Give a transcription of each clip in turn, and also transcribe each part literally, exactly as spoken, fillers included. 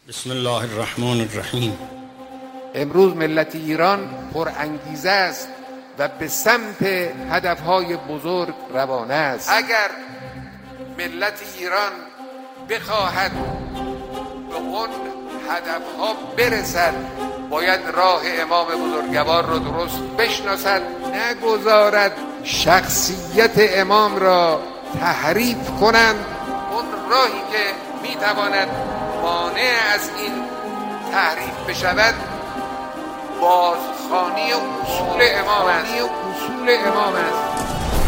بسم الله الرحمن الرحیم. امروز ملت ایران پر انگیزه است و به سمت هدفهای بزرگ روانه است. اگر ملت ایران بخواهد به اون هدفها برسد، باید راه امام بزرگوار را درست بشناسد، نگذارد شخصیت امام را تحریف کنند. اون راهی که میتواند مانع از این تحریف بشود بازخوانی اصول امام است. اصول امام است.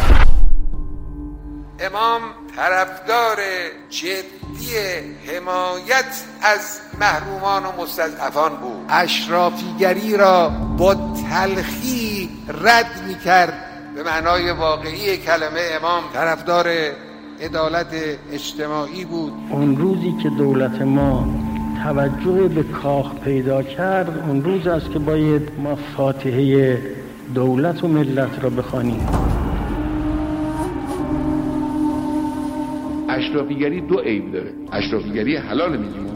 امام طرفدار جدی حمایت از محرومان و مستضعفان بود. اشرافیگری را با تلخی رد می‌کرد. به معنای واقعی کلمه امام طرفدار عدالت اجتماعی بود. اون روزی که دولت ما توجه به کاخ پیدا کرد، اون روز است که باید ما فاتحه دولت و ملت را بخوانیم. اشرافیگری دو عیب داره. اشرافیگری حلال میگیم.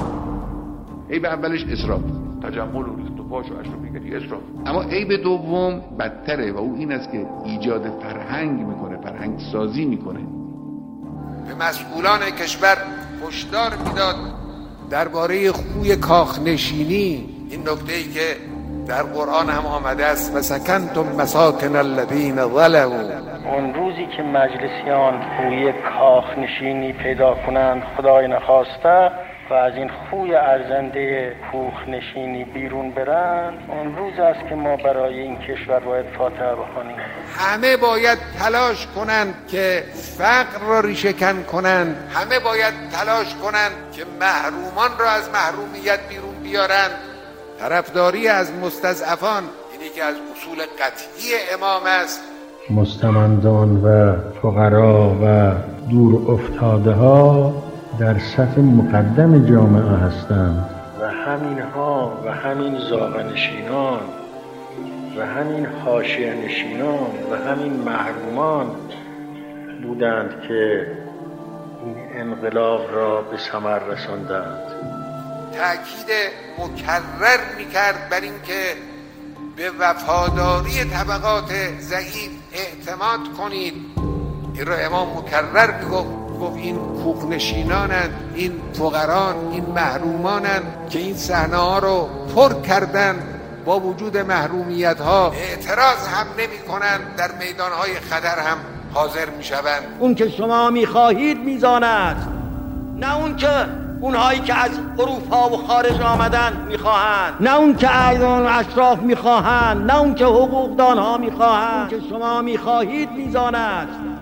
عیب اولش اسراف، تجمل و ریخت و پاش و اشرافیگری اسراف. اما عیب دوم بدتره و اون این است که ایجاد فرهنگ میکنه، فرهنگ سازی میکنه. به مسئولان کشور هشدار میداد درباره خوی کاخنشینی. این نکته‌ای که در قرآن هم آمده است: مسکنتم مساکن الذین ظلموا. اون روزی که مجلسیان خوی کاخنشینی پیدا کنند خدای نخواسته و از این خوی ارزنده کوخنشینی بیرون برند، اون روز است که ما برای این کشور باید فاتحه بخوانیم. همه باید تلاش کنند که فقر را ریشه کن کنند. همه باید تلاش کنند که محرومان را از محرومیت بیرون بیارند. طرفداری از مستضعفان اینی که از اصول قطعی امام است. مستمندان و فقرا و دور افتاده ها در صف مقدم جامعه هستند و همین ها و همین زاغنشینان و همین حاشیه نشینان و همین محرومان بودند که این انقلاب را به ثمر رساندند. تأکید مکرر میکرد بر این که به وفاداری طبقات ضعیف اعتماد کنید. این را امام مکرر میگفت. گفت این کوخنشینانند، این فقران، این محرومانند که این صحنه ها رو پر کردن. با وجود محرومیت ها اعتراض هم نمی کنند، در میدان های خطر هم حاضر می شوند. اون که شما می خواهید میزاند، نه اون که اونهایی که از اروپا و خارج آمدن میخواهند، نه اون که اعیان و اشراف میخواهند، نه اون که حقوقدان ها میخواهند. اون که شما میخواهید میزاند.